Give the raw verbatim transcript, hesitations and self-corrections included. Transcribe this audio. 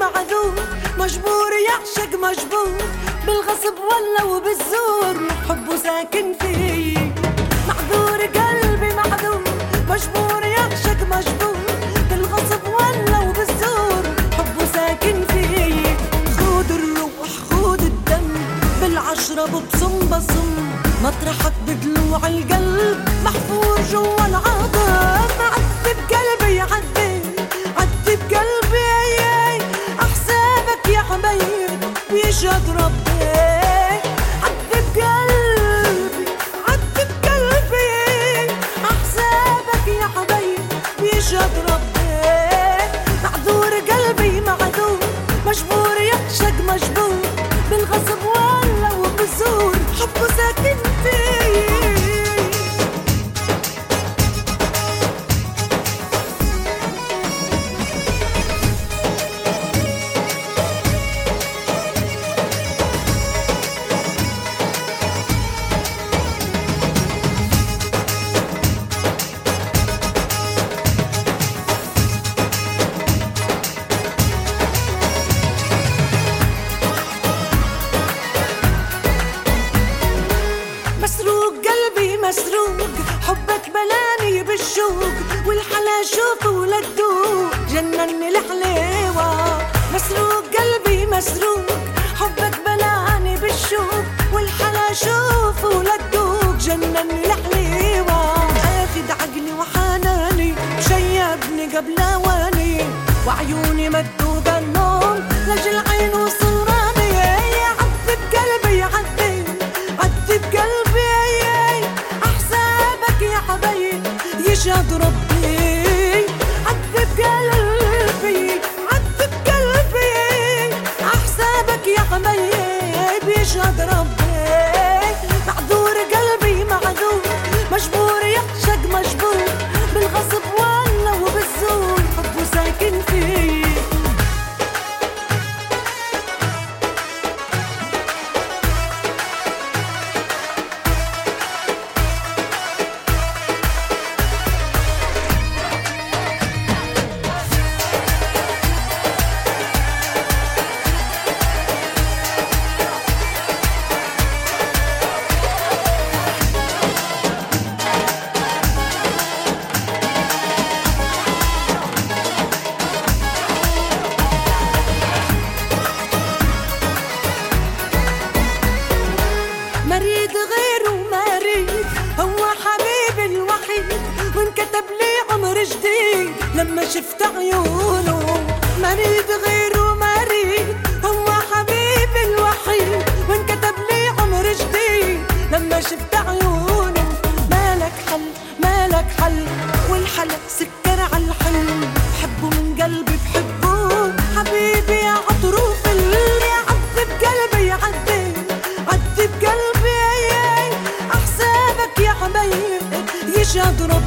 معذور، مجبور يعشق مجبور، بالغصب ولا وبالزور، حبه ساكن فيه. معذور قلبي معذور، مجبور يعشق مجبور، بالغصب ولا وبالزور، حبه ساكن فيه. خود الروح خود الدم، بالعشرة ببصم بصم، مطرحك بدلوع القلب، محفور جوا العظم. عذب قلبي عذب عذب قلبي، أحسابك يا حبيب بيشهد ربي. عذب قلبي عذب قلبي، أحسابك يا حبيب بيشهد ربي. معذور قلبي معذور، مجبور يعشق مجبور، بالغصب ولا وبالزور، حبه ساكن فيه. مسروق قلبي مسروق، حبك بلاني بالشوق، والحلا شوفه ولدوق، جنني الحليوة. مسروق قلبي مسروق، حبك بلاني بالشوق، والحلا شوفه ولدوق، جنني الحليوة. اخد عقلي وحناني، شيبني قبل اواني، وعيوني مدوبة النوم، لجل عين وصراني. عذب قلبي عذب عذب قلبي، أحسابك يا حبيب يشهد ربي. عذب قلبي عذب قلبي، أحسابك يا حبيب يشهد ربي. معذور قلبي معذور، مجبور يعشق مجبور، بالغصب ولا وبالزور، حبه ساكن فيه. مريد غيره مريد، هو حبيبي الوحيد، وانكتب لي عمر جديد لما شفت عيونه. مريد غيره مريد، هو حبيبي الوحيد، وانكتب لي عمر جديد لما شفت عيونه. مالك حل مالك حل، والحل سكر عالحل، بحبه من قلبي بحبه، حبيبي يا عطروف اللي. عذب قلبي عذب عذب قلبي، أحسابك يا حبيب يشهد ربي.